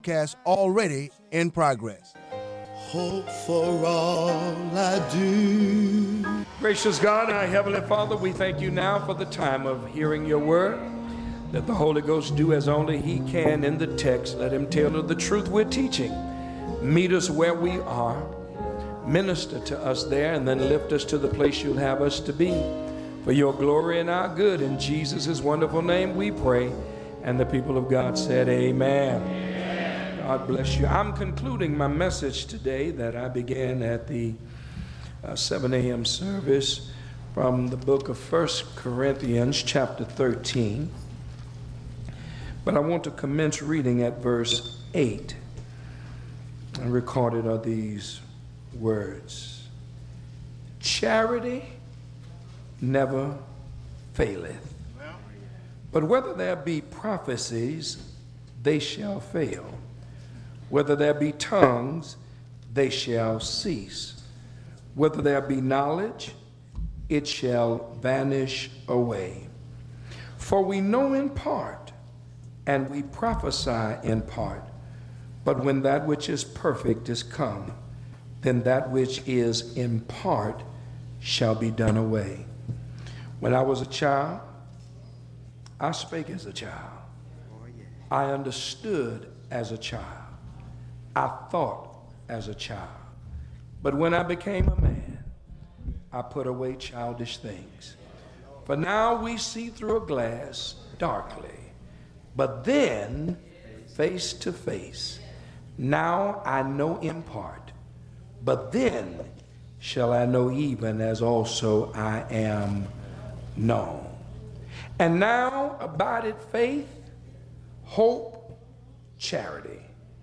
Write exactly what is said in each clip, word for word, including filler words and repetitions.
Cast already in progress. Hope for all I do. Gracious God, our Heavenly Father, we thank you now for the time of hearing your word. Let the Holy Ghost do as only he can in the text. Let him tell the truth we're teaching. Meet us where we are. Minister to us there, and then lift us to the place you'll have us to be. For your glory and our good. In Jesus' wonderful name we pray. And the people of God said, amen. Amen. God bless you. I'm concluding my message today that I began at the uh, seven a.m. service from the book of First Corinthians chapter thirteen. But I want to commence reading at verse eight. And recorded are these words. Charity never faileth. But whether there be prophecies, they shall fail. Whether there be tongues, they shall cease. Whether there be knowledge, it shall vanish away. For we know in part, and we prophesy in part. But when that which is perfect is come, then that which is in part shall be done away. When I was a child, I spake as a child. I understood as a child. I thought as a child. But when I became a man, I put away childish things. For now we see through a glass darkly, but then face to face. Now I know in part, but then shall I know even as also I am known. And now abideth faith, hope, charity.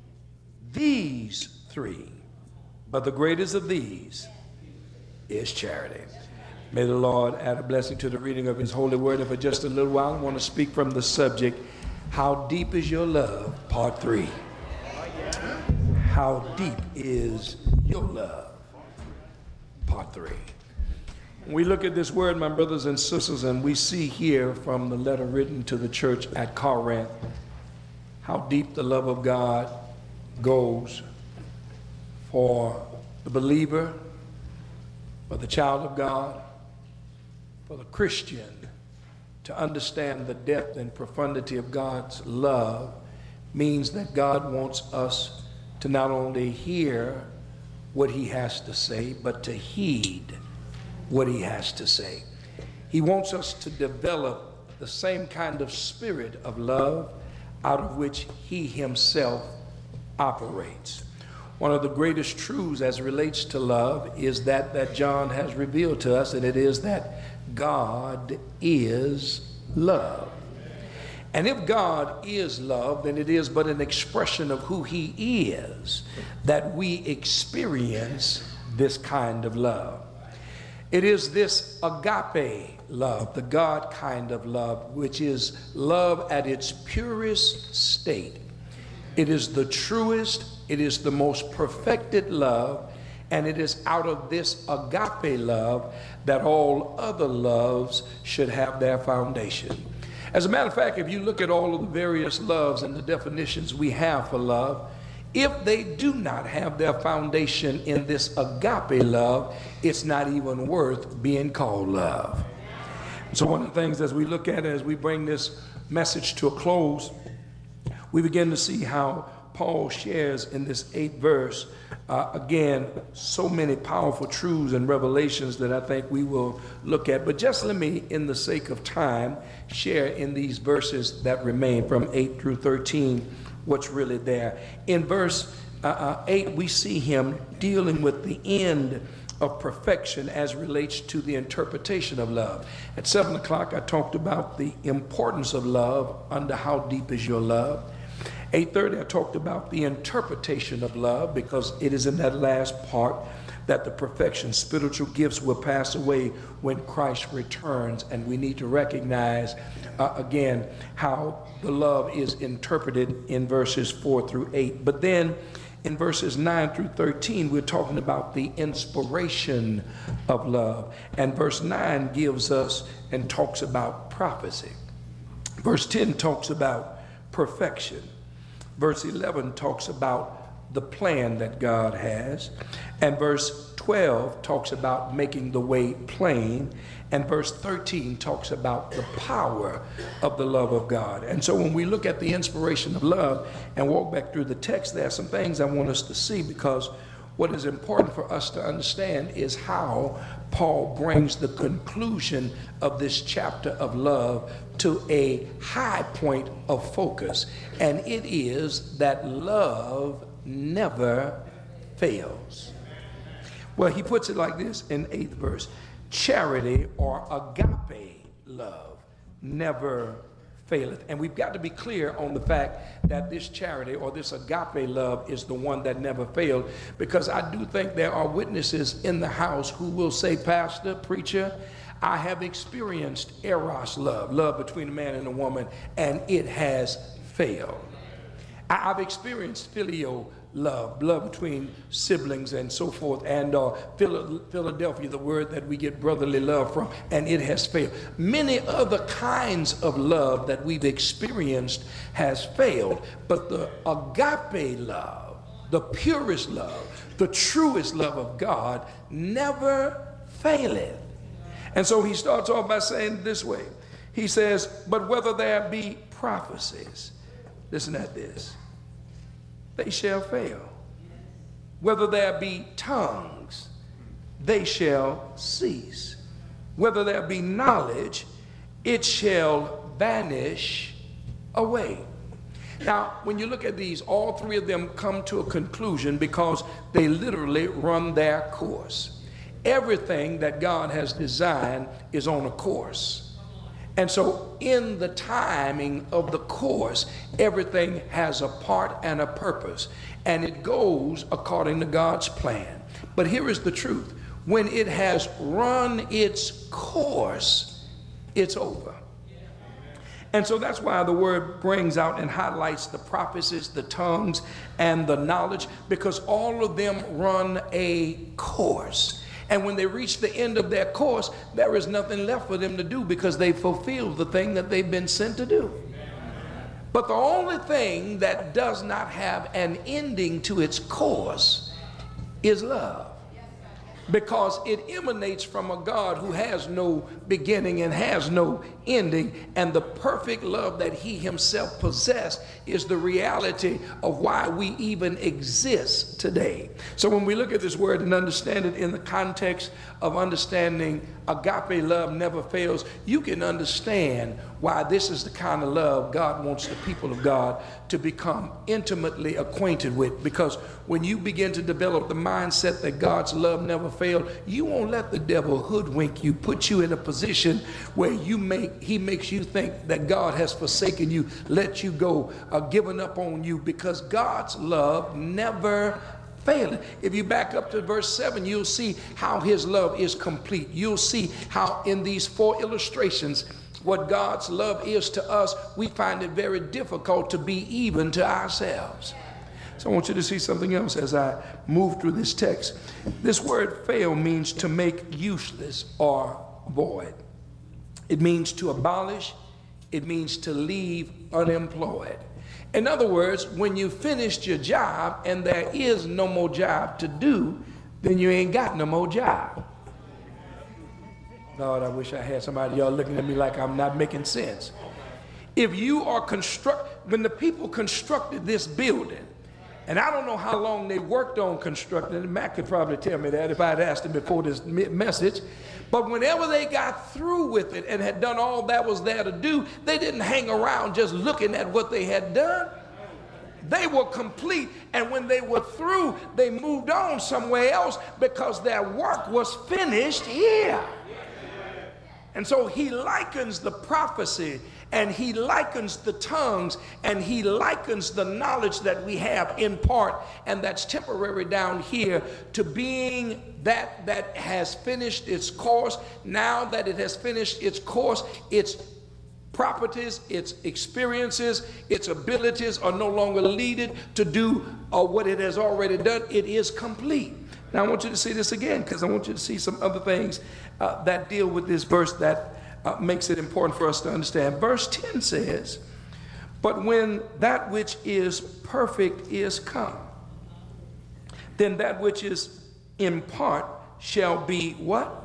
These three, but the greatest of these is charity. May the Lord add a blessing to the reading of his holy word. And for just a little while, I want to speak from the subject, How Deep Is Your Love, Part three. How deep is your love? Part three. When we look at this word, my brothers and sisters, and we see here from the letter written to the church at Corinth, how deep the love of God goes for the believer, for the child of God, for the Christian to understand the depth and profundity of God's love means that God wants us to not only hear what he has to say, but to heed what he has to say. He wants us to develop the same kind of spirit of love out of which he himself operates. One of the greatest truths as it relates to love is that that John has revealed to us, and it is that God is love. And if God is love, then it is but an expression of who he is that we experience this kind of love. It is this agape love, the God kind of love, which is love at its purest state. It is the truest, it is the most perfected love, and it is out of this agape love that all other loves should have their foundation. As a matter of fact, if you look at all of the various loves and the definitions we have for love, if they do not have their foundation in this agape love, it's not even worth being called love. So one of the things as we look at it, as we bring this message to a close, we begin to see how Paul shares in this eighth verse, uh, again, so many powerful truths and revelations that I think we will look at. But just let me, in the sake of time, share in these verses that remain from eight through thirteen what's really there. In verse uh, uh, eight, we see him dealing with the end of perfection as relates to the interpretation of love. At seven o'clock, I talked about the importance of love under How Deep Is Your Love. eight thirty, I talked about the interpretation of love, because it is in that last part that the perfection, spiritual gifts will pass away when Christ returns, and we need to recognize uh, again how the love is interpreted in verses four through eight. But then in verses nine through thirteen, we're talking about the inspiration of love, and verse nine gives us and talks about prophecy. Verse ten talks about perfection. Verse eleven talks about the plan that God has. And verse twelve talks about making the way plain. And verse thirteen talks about the power of the love of God. And so when we look at the inspiration of love and walk back through the text, there are some things I want us to see, because what is important for us to understand is how Paul brings the conclusion of this chapter of love to a high point of focus. And it is that love never fails. Well, he puts it like this in eighth verse: charity, or agape love, never faileth. And we've got to be clear on the fact that this charity, or this agape love, is the one that never failed, because I do think there are witnesses in the house who will say, Pastor, preacher, I have experienced eros love, love between a man and a woman, and it has failed. I- I've experienced filial love, love between siblings and so forth, and uh, Philadelphia, the word that we get brotherly love from, and it has failed. Many other kinds of love that we've experienced has failed, but the agape love, the purest love, the truest love of God never faileth. And so he starts off by saying this way. He says, but whether there be prophecies, listen at this, they shall fail. Whether there be tongues, they shall cease. Whether there be knowledge, it shall vanish away. Now, when you look at these, all three of them come to a conclusion because they literally run their course. Everything that God has designed is on a course. And so in the timing of the course, everything has a part and a purpose, and it goes according to God's plan. But here is the truth. When it has run its course, it's over. And so that's why the word brings out and highlights the prophecies, the tongues, and the knowledge, because all of them run a course. And when they reach the end of their course, there is nothing left for them to do, because they fulfilled the thing that they've been sent to do. But the only thing that does not have an ending to its course is love, because it emanates from a God who has no beginning and has no ending. And the perfect love that he himself possessed is the reality of why we even exist today. So when we look at this word and understand it in the context of understanding agape love never fails, you can understand why this is the kind of love God wants the people of God to become intimately acquainted with. Because when you begin to develop the mindset that God's love never failed, you won't let the devil hoodwink you, put you in a position where you make he makes you think that God has forsaken you, let you go, uh, given up on you, because God's love never failed. If you back up to verse seven, you'll see how his love is complete. You'll see how in these four illustrations, what God's love is to us, we find it very difficult to be even to ourselves. So I want you to see something else as I move through this text. This word fail means to make useless or void. It means to abolish. It means to leave unemployed. In other words, when you finished your job and there is no more job to do, then you ain't got no more job. Lord, I wish I had somebody, y'all looking at me like I'm not making sense. If you are construct, when the people constructed this building, and I don't know how long they worked on constructing it, Matt could probably tell me that if I had asked him before this message, but whenever they got through with it and had done all that was there to do, they didn't hang around just looking at what they had done. They were complete, and when they were through, they moved on somewhere else because their work was finished here. And so he likens the prophecy, and he likens the tongues, and he likens the knowledge that we have in part, and that's temporary down here, to being that that has finished its course. Now that it has finished its course, its properties, its experiences, its abilities are no longer needed to do uh, what it has already done. It is complete. Now I want you to see this again, because I want you to see some other things uh, that deal with this verse that uh, makes it important for us to understand. Verse ten says, But when that which is perfect is come, then that which is in part shall be what?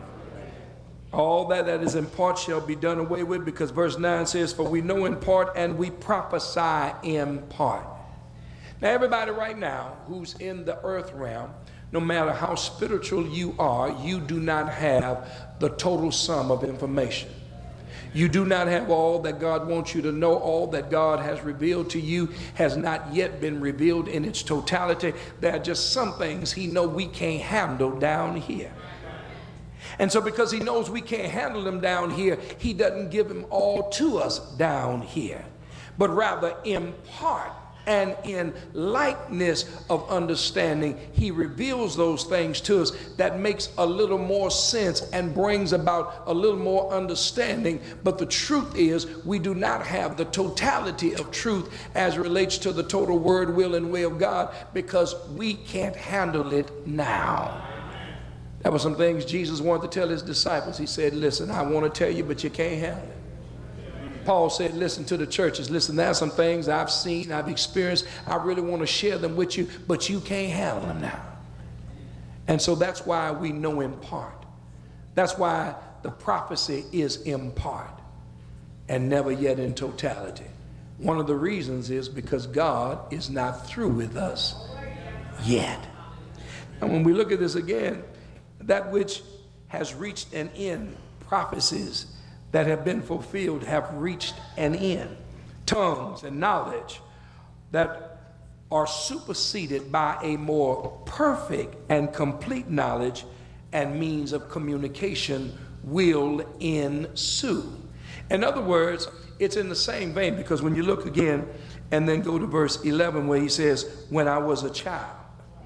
All that that is in part shall be done away with, because verse nine says, for we know in part and we prophesy in part. Now everybody right now who's in the earth realm, no matter how spiritual you are, you do not have the total sum of information. You do not have all that God wants you to know. All that God has revealed to you has not yet been revealed in its totality. There are just some things he knows we can't handle down here. And so because he knows we can't handle them down here, he doesn't give them all to us down here, but rather in part and in likeness of understanding, he reveals those things to us that makes a little more sense and brings about a little more understanding. But the truth is, we do not have the totality of truth as relates to the total word, will, and way of God, because we can't handle it now. That was some things Jesus wanted to tell his disciples. He said, listen, I want to tell you, but you can't handle it. Paul said, listen to the churches. Listen, there are some things I've seen, I've experienced. I really want to share them with you, but you can't handle them now. And so that's why we know in part. That's why the prophecy is in part and never yet in totality. One of the reasons is because God is not through with us yet. And when we look at this again, that which has reached an end, prophecies that have been fulfilled have reached an end. Tongues and knowledge that are superseded by a more perfect and complete knowledge and means of communication will ensue. In other words, it's in the same vein, because when you look again and then go to verse eleven where he says, when I was a child,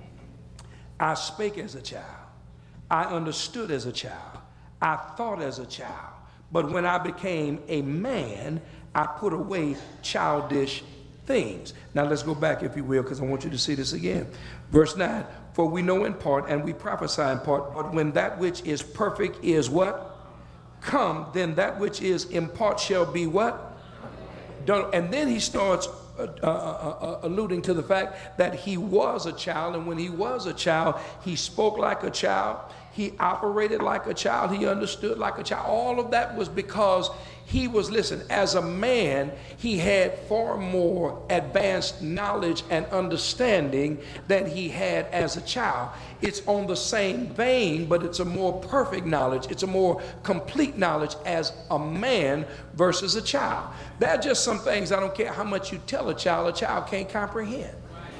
I spake as a child. I understood as a child. I thought as a child. But when I became a man, I put away childish things. Now let's go back, if you will, because I want you to see this again. Verse nine, for we know in part and we prophesy in part, but when that which is perfect is what? Come, then that which is in part shall be what? Done. And then he starts Uh, uh, uh, alluding to the fact that he was a child, and when he was a child, he spoke like a child, he operated like a child, he understood like a child. All of that was because he was, listen, as a man, he had far more advanced knowledge and understanding than he had as a child. It's on the same vein, but it's a more perfect knowledge. It's a more complete knowledge as a man versus a child. There are just some things, I don't care how much you tell a child, a child can't comprehend.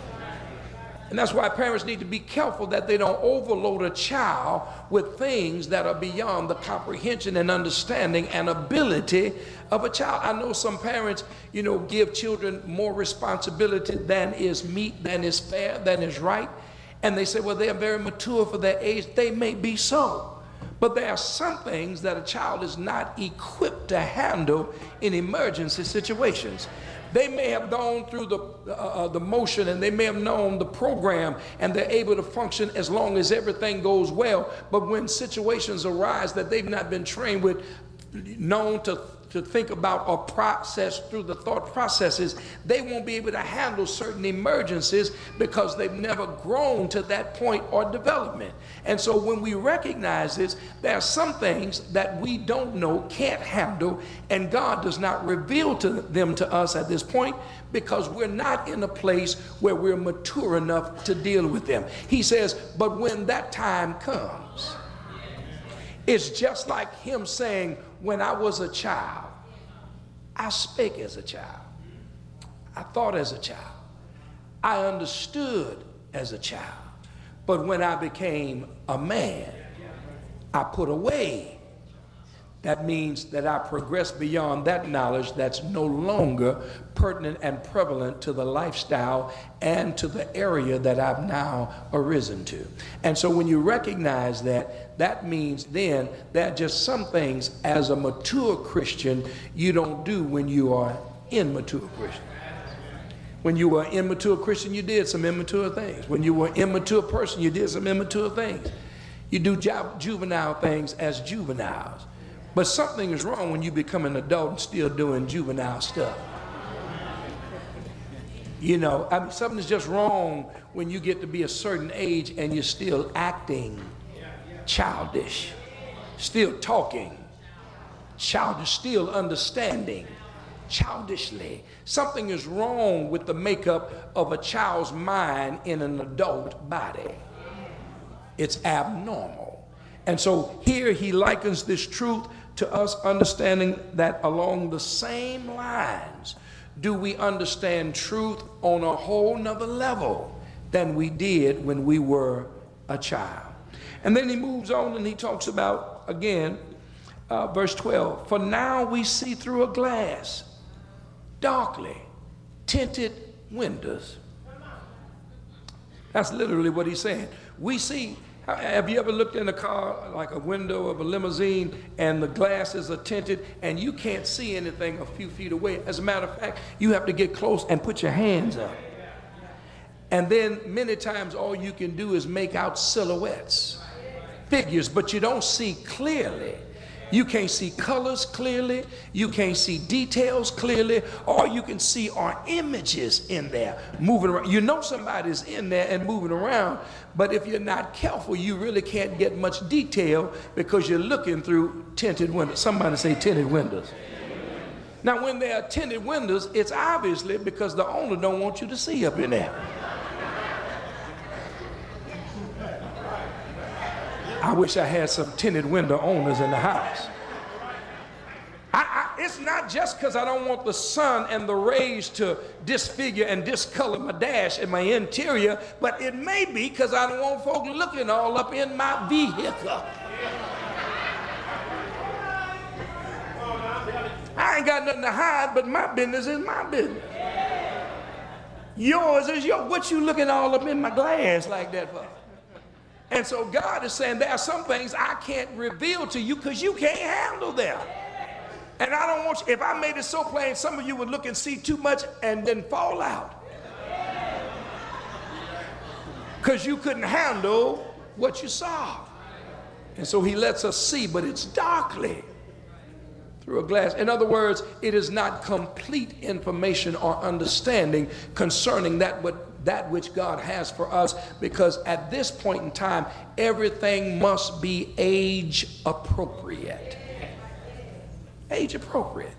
And that's why parents need to be careful that they don't overload a child with things that are beyond the comprehension and understanding and ability of a child. I know some parents, you know, give children more responsibility than is meet, than is fair, than is right. And they say, well, they're very mature for their age. They may be so. But there are some things that a child is not equipped to handle in emergency situations. They may have gone through the, uh, the motion, and they may have known the program, and they're able to function as long as everything goes well. But when situations arise that they've not been trained with, known to to think about or process through the thought processes, they won't be able to handle certain emergencies because they've never grown to that point or development. And so when we recognize this, there are some things that we don't know, can't handle, and God does not reveal to them to us at this point because we're not in a place where we're mature enough to deal with them. He says, but when that time comes, it's just like him saying, when I was a child, I spake as a child. I thought as a child. I understood as a child. But when I became a man, I put away. That means that I progressed beyond that knowledge that's no longer pertinent and prevalent to the lifestyle and to the area that I've now arisen to. And so when you recognize that, that means then that just some things as a mature Christian you don't do when you are immature Christian. When you were an immature Christian, you did some immature things. When you were an immature person, you did some immature things. You do ju- juvenile things as juveniles. But something is wrong when you become an adult and still doing juvenile stuff. You know, I mean, something's just wrong when you get to be a certain age and you're still acting childish, still talking childish, still understanding childishly. Something is wrong with the makeup of a child's mind in an adult body. It's abnormal. And so here he likens this truth to us understanding that along the same lines do we understand truth on a whole nother level than we did when we were a child. And then he moves on and he talks about, again, uh, verse twelve, for now we see through a glass, darkly, tinted windows. That's literally what he's saying. We see, have you ever looked in a car, like a window of a limousine, and the glasses are tinted and you can't see anything a few feet away? As a matter of fact, you have to get close and put your hands up. And then many times all you can do is make out silhouettes, figures, but you don't see clearly. You can't see colors clearly. You can't see details clearly. All you can see are images in there moving around. You know somebody's in there and moving around, but if you're not careful, you really can't get much detail because you're looking through tinted windows. Somebody say tinted windows. Now, when there are tinted windows, it's obviously because the owner don't want you to see up in there. I wish I had some tinted window owners in the house. I, I, it's not just because I don't want the sun and the rays to disfigure and discolor my dash and my interior, but it may be because I don't want folk looking all up in my vehicle. I ain't got nothing to hide, but my business is my business. Yours is yours. What you looking all up in my glass like that for? And so God is saying there are some things I can't reveal to you because you can't handle them. And I don't want you, if I made it so plain, some of you would look and see too much and then fall out. Because you couldn't handle what you saw. And so he lets us see, but it's darkly through a glass. In other words, it is not complete information or understanding concerning that what that which God has for us, because at this point in time, everything must be age appropriate. Age appropriate.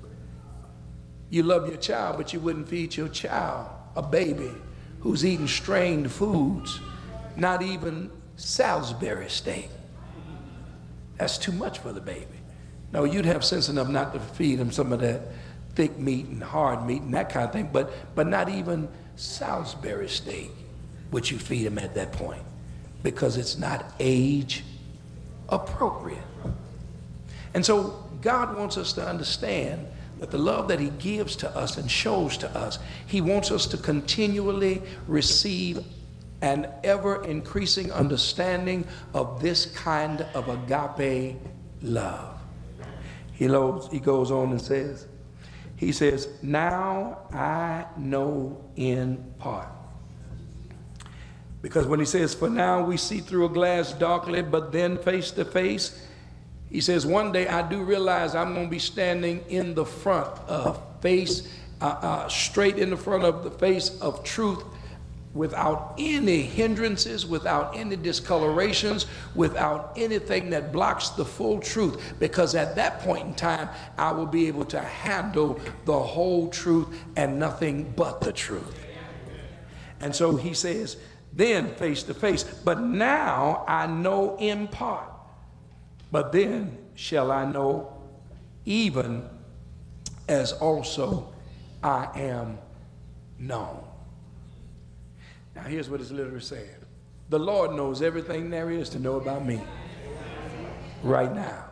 You love your child, but you wouldn't feed your child, a baby who's eating strained foods, not even Salisbury steak. That's too much for the baby. No, you'd have sense enough not to feed him some of that thick meat and hard meat and that kind of thing, but, but not even Salisbury steak would you feed him at that point, because it's not age appropriate. And so God wants us to understand that the love that he gives to us and shows to us, he wants us to continually receive an ever increasing understanding of this kind of agape love. He goes, he goes on and says, he says, now I know in part. Because when he says, for now we see through a glass darkly, but then face to face, he says, one day I do realize I'm going to be standing in the front of face, uh, uh, straight in the front of the face of truth, without any hindrances, without any discolorations, without anything that blocks the full truth, because at that point in time, I will be able to handle the whole truth and nothing but the truth. And so he says, then face to face, but now I know in part, but then shall I know even as also I am known. Now here's what it's literally saying. The Lord knows everything there is to know about me right now.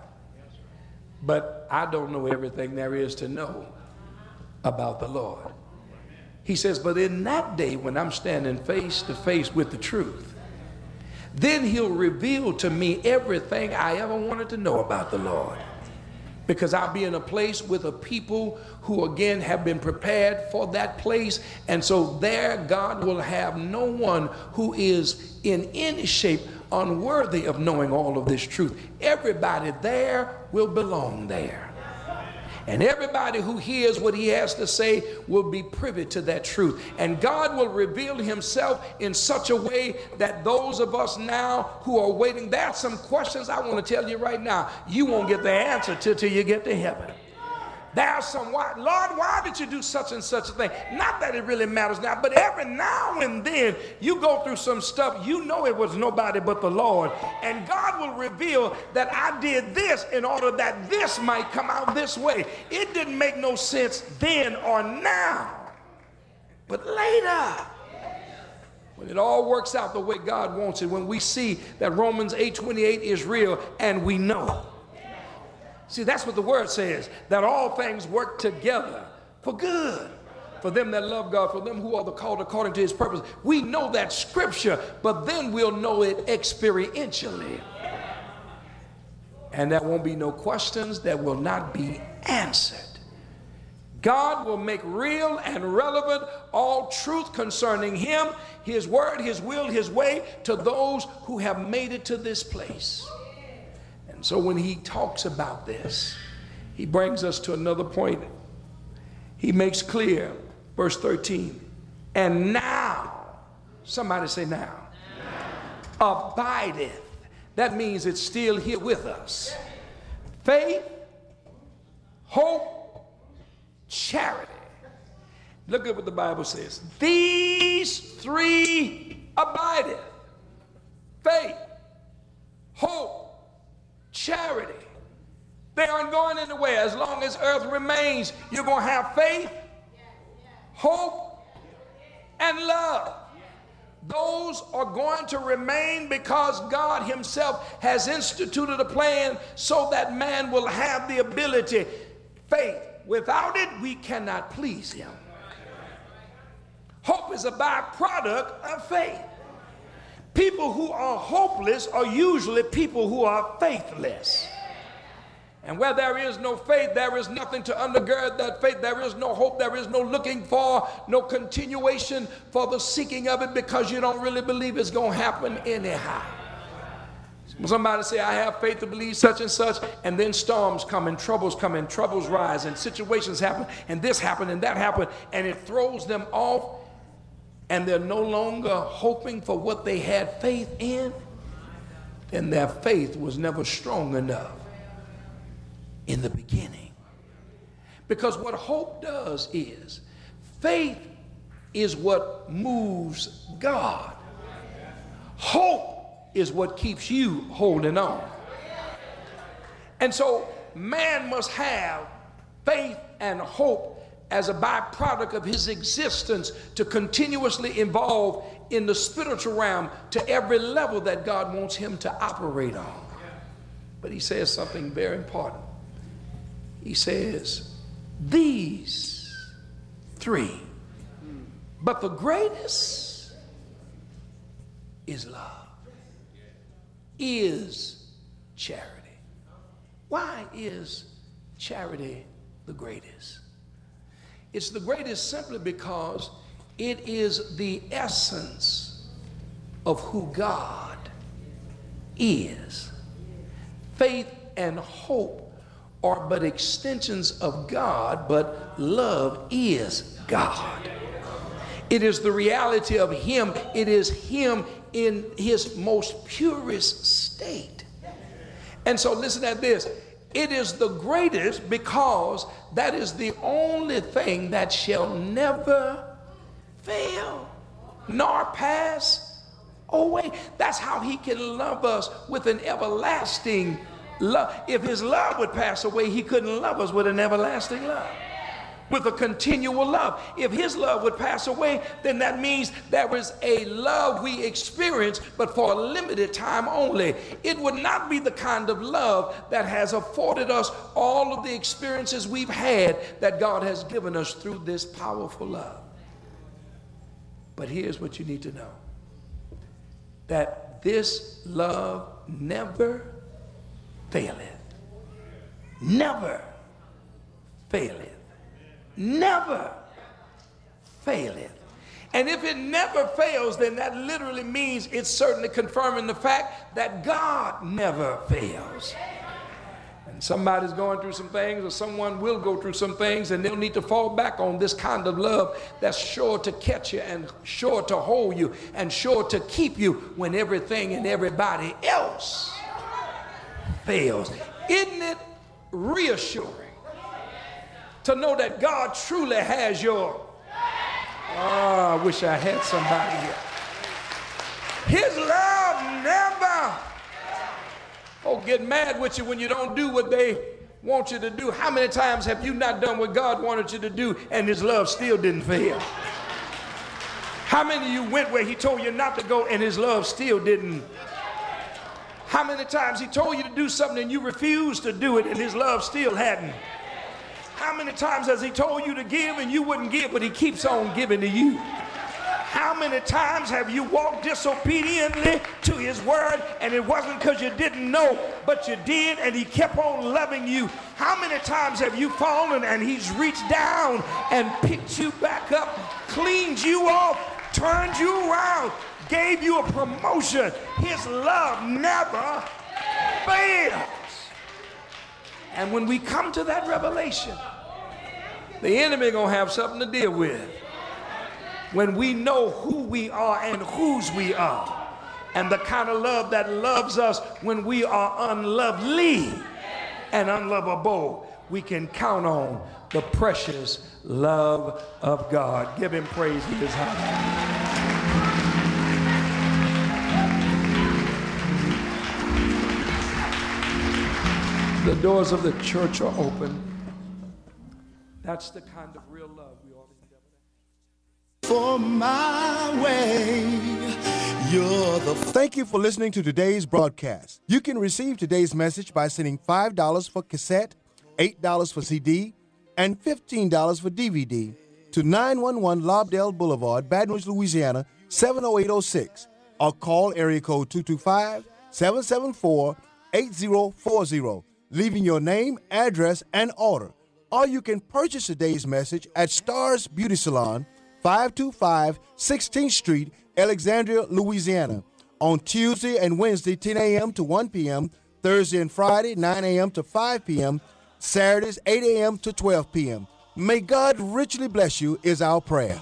But I don't know everything there is to know about the Lord. He says, but in that day when I'm standing face to face with the truth, then he'll reveal to me everything I ever wanted to know about the Lord. Because I'll be in a place with a people who again have been prepared for that place. And so there God will have no one who is in any shape unworthy of knowing all of this truth. Everybody there will belong there. And everybody who hears what he has to say will be privy to that truth. And God will reveal himself in such a way that those of us now who are waiting, there are some questions I want to tell you right now, you won't get the answer to till you get to heaven. There are some, why, Lord, why did you do such and such a thing? Not that it really matters now, but every now and then you go through some stuff, you know it was nobody but the Lord. And God will reveal that I did this in order that this might come out this way. It didn't make no sense then or now, but later, when it all works out the way God wants it, when we see that Romans eight twenty-eight is real and we know. See, that's what the word says, that all things work together for good, for them that love God, for them who are the called according to his purpose. We know that scripture, but then we'll know it experientially. And there won't be no questions that will not be answered. God will make real and relevant all truth concerning him, his word, his will, his way to those who have made it to this place. So when he talks about this, he brings us to another point. He makes clear, verse thirteen, and now, somebody say now, now. Abideth. That means it's still here with us. Faith, hope, charity. Look at what the Bible says. These three abideth. Faith, hope, charity. They aren't going anywhere. As long as earth remains, you're going to have faith, hope, and love. Those are going to remain because God himself has instituted a plan so that man will have the ability. Faith, without it, we cannot please him. Hope is a byproduct of faith. People who are hopeless are usually people who are faithless. And where there is no faith, there is nothing to undergird that faith. There is no hope. There is no looking for, no continuation for the seeking of it, because you don't really believe it's going to happen anyhow. Somebody say, I have faith to believe such and such, and then storms come and troubles come and troubles rise and situations happen and this happened and that happened, and it throws them off. And they're no longer hoping for what they had faith in, then their faith was never strong enough in the beginning. Because what hope does is, faith is what moves God. Hope is what keeps you holding on. And so man must have faith and hope as a byproduct of his existence to continuously evolve in the spiritual realm to every level that God wants him to operate on. But he says something very important. He says, these three, but the greatest is love, is charity. Why is charity the greatest? It's the greatest simply because it is the essence of who God is. Faith and hope are but extensions of God, but love is God. It is the reality of him. It is him in his most purest state. And so listen at this. It is the greatest because that is the only thing that shall never fail nor pass away. That's how he can love us with an everlasting love. If his love would pass away, he couldn't love us with an everlasting love, with a continual love. If his love would pass away, then that means there is a love we experience, but for a limited time only. It would not be the kind of love that has afforded us all of the experiences we've had that God has given us through this powerful love. But here's what you need to know, that this love never faileth. Never faileth. Never faileth. And if it never fails, then that literally means it's certainly confirming the fact that God never fails. And Somebody's going through some things, or someone will go through some things, and they'll need to fall back on this kind of love that's sure to catch you and sure to hold you and sure to keep you when everything and everybody else fails. Isn't it reassuring to know that God truly has your, oh, I wish I had somebody here. His love never, oh, get mad with you when you don't do what they want you to do. How many times have you not done what God wanted you to do and his love still didn't fail? How many of you went where he told you not to go and his love still didn't? How many times he told you to do something and you refused to do it and his love still hadn't? How many times has he told you to give and you wouldn't give, but he keeps on giving to you? How many times have you walked disobediently to his word and it wasn't because you didn't know, but you did, and he kept on loving you? How many times have you fallen and he's reached down and picked you back up, cleaned you off, turned you around, gave you a promotion? His love never fails. And when we come to that revelation, the enemy gonna have something to deal with. When we know who we are and whose we are, and the kind of love that loves us when we are unlovely and unlovable, we can count on the precious love of God. Give him praise. He is high. The doors of the church are open. That's the kind of real love we ought to endeavor. For my way, you're the. Thank you for listening to today's broadcast. You can receive today's message by sending five dollars for cassette, eight dollars for C D, and fifteen dollars for D V D to nine one one Lobdell Boulevard, Baton Rouge, Louisiana, seven oh eight oh six, or call area code two two five, seven seven four, eight oh four oh, leaving your name, address, and order. Or you can purchase today's message at Stars Beauty Salon, five two five sixteenth Street, Alexandria, Louisiana, on Tuesday and Wednesday, ten a.m. to one p.m., Thursday and Friday, nine a.m. to five p.m., Saturdays, eight a.m. to twelve p.m. May God richly bless you is our prayer.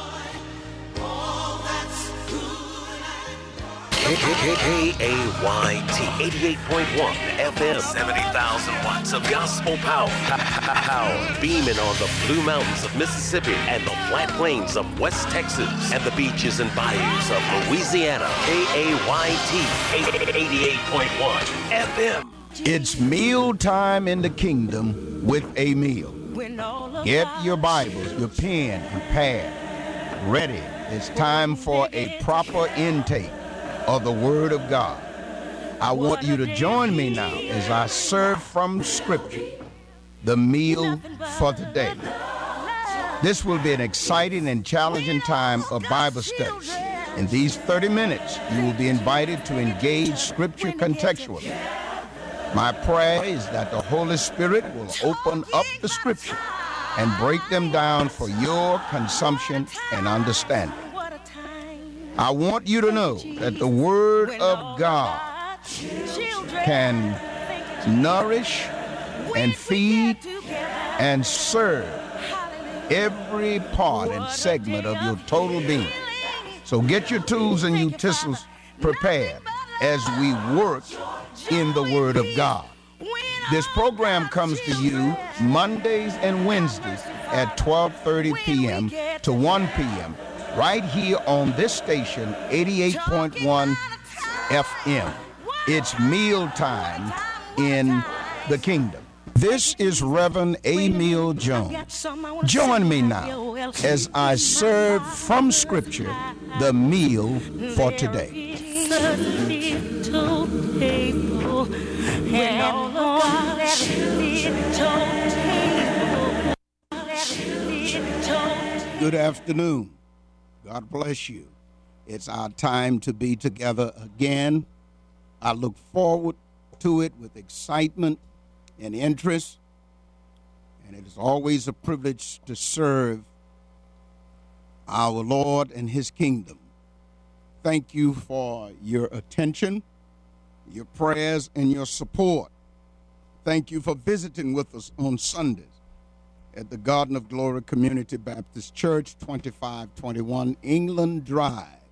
K A Y T eighty-eight point one F M, seventy thousand watts of gospel power. Power beaming on the Blue Mountains of Mississippi and the flat plains of West Texas and the beaches and bayous of Louisiana. K A Y T eighty-eight point one F M. It's meal time in the kingdom with a meal. Get your Bibles, your pen and pad ready. It's time for a proper intake of the Word of God. I want you to join me now as I serve from Scripture the meal for the day. This will be an exciting and challenging time of Bible study. In these thirty minutes, you will be invited to engage Scripture contextually. My prayer is that the Holy Spirit will open up the Scripture and break them down for your consumption and understanding. I want you to know that the Word of God can nourish and feed and serve every part and segment of your total being. So get your tools and utensils prepared as we work in the Word of God. This program comes to you Mondays and Wednesdays at twelve thirty p.m. to one p.m. right here on this station, eighty-eight point one F M. It's mealtime in the kingdom. This is Reverend Emil Jones. Join me now as I serve from Scripture the meal for today. Good afternoon. God bless you. It's our time to be together again. I look forward to it with excitement and interest, and it is always a privilege to serve our Lord and His kingdom. Thank you for your attention, your prayers, and your support thank you for visiting with us on Sundays at the Garden of Glory Community Baptist Church, twenty-five twenty-one England Drive,